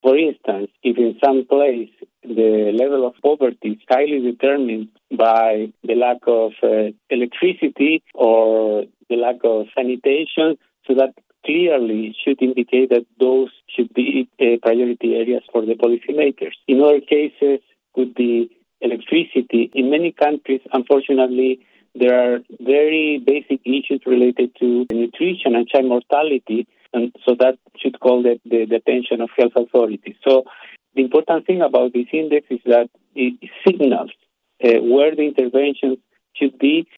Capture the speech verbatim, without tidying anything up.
For instance, if in some place the level of poverty is highly determined by the lack of uh, electricity or the lack of sanitation, so that clearly should indicate that those should be uh, priority areas for the policymakers. In other cases, could be electricity. In many countries, unfortunately, there are very basic issues related to nutrition and child mortality, and so that should call the, the, the attention of health authorities. So the important thing about this index is that it signals uh, where the interventions should be